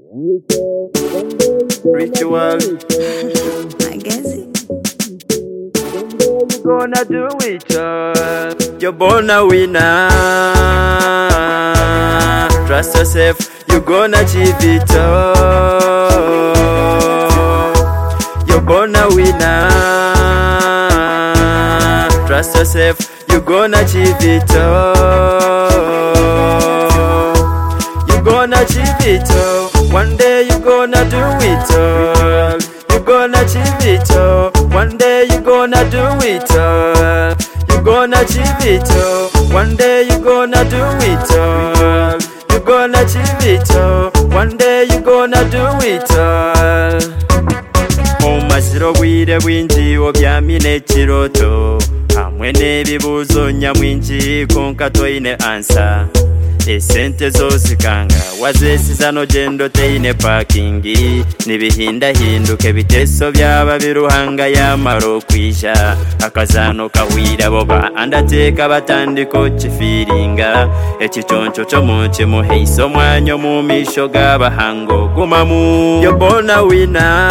Ritual. I guess it. You gonna do it all. You're born a winner. Trust yourself, you gonna achieve it all. You're born a winner. Trust yourself, you gonna achieve it all. You gonna achieve it all. One day you gonna do it all. You gonna achieve it all. One day you gonna do it all. You gonna achieve it all. One day you gonna do it all. You gonna achieve it all. One day you gonna do it all. Omasiro bwire bwingi obyamine ekiroto hamwe n'ebibuuzo nyamwingi konka toyine ansa. Esente zozikanga wazesiza nogendo teine parkingi nibihindahinduka ebiteeso byaba biruhanga yamaro kwisha akazano kahwira boba andateeka batandika okifiiringa ekiconco ky'omukimuheisa omwanya omu miisho g'abahango gumamu. You're born a winner.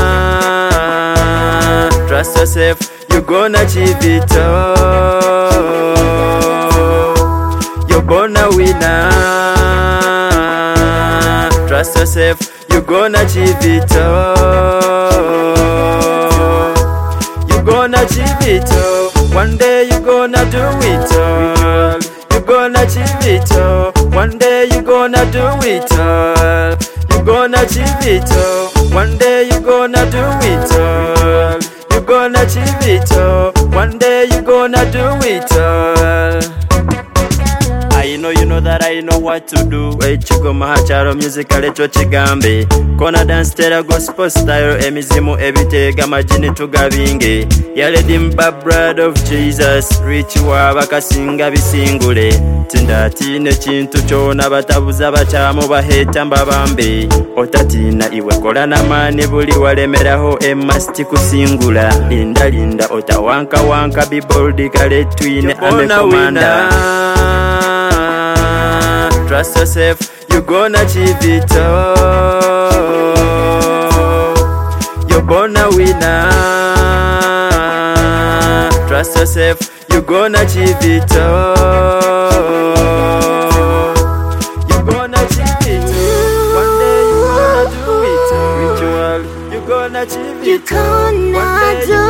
Trust yourself, you gonna achieve it all. You're born a winner. Trust yourself, you gonna achieve it all. You gonna achieve it all. One day you gonna do it all. You gonna achieve it all. One day you gonna do it all. You gonna achieve it all. One day you gonna do it all. You gonna achieve it all. One day you gonna do it all. I know you know that I know what to do. Wechigoma hacharo musical echo chigambe. Kona dance tera gospel style emizimu ebitega majini tugabinge. Yale dimba blood of Jesus. Ritual bakasinga bisingule. Tindatine chintu chona batabuza bachamu baheta mbabambe. Otatina iwe kola na mani buli walemeraho emasti kusingula. Linda linda otawanka wanka biboldi kale twine amekomanda. Trust yourself, you gonna achieve it all. You're born a winner. Trust yourself, you gonna achieve it all. You gonna achieve it all. One day you gonna do it all. Ritual, you gonna achieve it all. One day you